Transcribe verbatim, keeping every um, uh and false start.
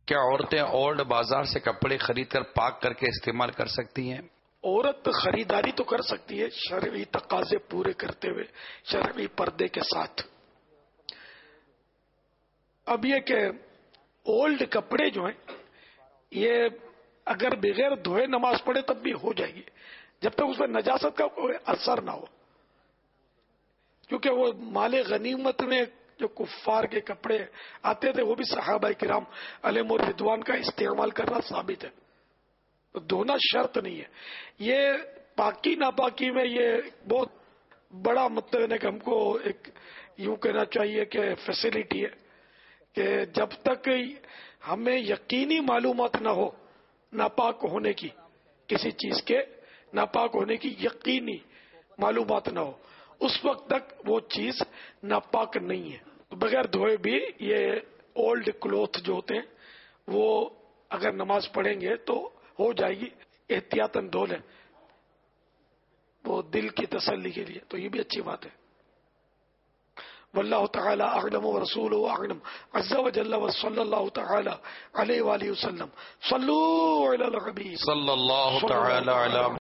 کیا عورتیں اولڈ بازار سے کپڑے خرید کر پاک کر کے استعمال کر سکتی ہیں؟ عورت خریداری تو کر سکتی ہے شرعی تقاضے پورے کرتے ہوئے، شرعی پردے کے ساتھ. اب یہ کہ اولڈ کپڑے جو ہیں یہ اگر بغیر دھوئے نماز پڑھے تب بھی ہو جائے گی، جب تک اس میں نجاست کا کوئی اثر نہ ہو، کیونکہ وہ مال غنیمت میں جو کفار کے کپڑے آتے تھے وہ بھی صحابہ کرام علیہم الرضوان کا استعمال کرنا ثابت ہے، تو دھونا شرط نہیں ہے. یہ پاکی ناپاکی میں یہ بہت بڑا مطلب ہے کہ ہم کو ایک یوں کہنا چاہیے کہ فیسلٹی ہے کہ جب تک ہمیں یقینی معلومات نہ ہو ناپاک ہونے کی، کسی چیز کے ناپاک ہونے کی یقینی معلومات نہ ہو، اس وقت تک وہ چیز ناپاک نہیں ہے. بغیر دھوئے بھی یہ اولڈ کلوتھ جو ہوتے ہیں وہ اگر نماز پڑھیں گے تو ہو جائے گی، احتیاطاً دھو لیں وہ دل کی تسلی کے لیے، تو یہ بھی اچھی بات ہے. واللہ تعالی اعلم ورسولہ اعلم عز وجل وصلی اللہ تعالی علیہ وآلہ وسلم. صلوا علی الحبیب صلی اللہ تعالی علی